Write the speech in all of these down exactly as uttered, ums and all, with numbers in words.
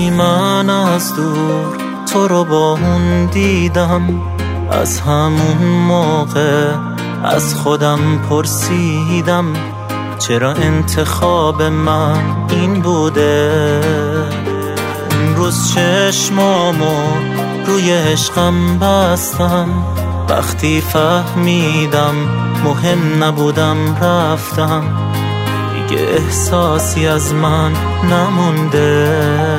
وقتی من از دور تو رو با اون دیدم، از همون موقع از خودم پرسیدم چرا انتخاب من این بوده. اون روز چشمامو روی عشقم بستم، وقتی فهمیدم مهم نبودم رفتم، دیگه احساسی از من نمونده.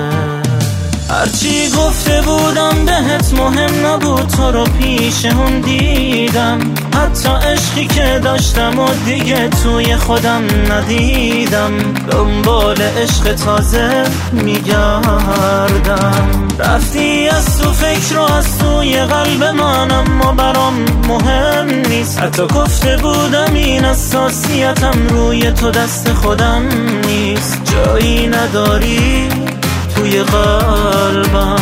هرچی گفته بودم بهت مهم نبود، تو رو پیش اون دیدم، حتی عشقی که داشتم و دیگه توی خودم ندیدم. دنبال عشق تازه میگردم، رفتی از تو فکر و از توی قلب من، اما برام مهم نیست. حتی گفته بودم این حساسیتم روی تو دست خودم نیست. جایی نداری توی قلبم.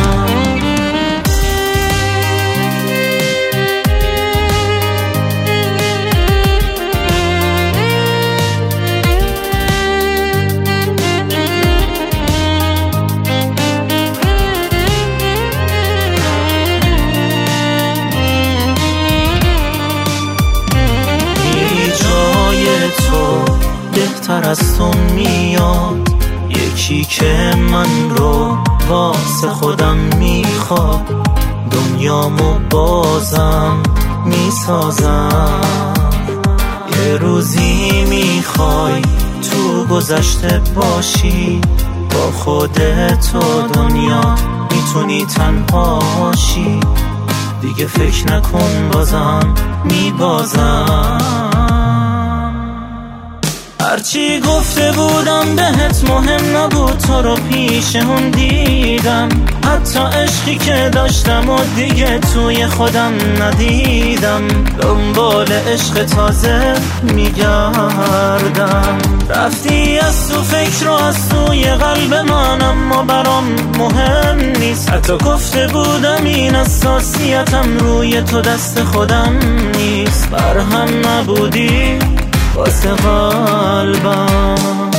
تو بهتر از تو میاد، یکی که من رو واسه خودم میخواد، دنیامو بازم میسازم. یه روزی میخوای تو گذشته باشی، با خودت و دنیا میتونی تنها باشی، دیگه فکر نکن بازم میبازم. هرچی گفته بودم بهت مهم نبود، تو رو پیش اون دیدم، حتی عشقی که داشتم و دیگه توی خودم ندیدم. دنبال عشق تازه میگردم، رفتی از تو فکر و از توی قلب من، اما برام مهم نیست. حتی گفته بودم این حساسیتم روی تو دست خودم نیست. بر هم نبودی واسه قلبم.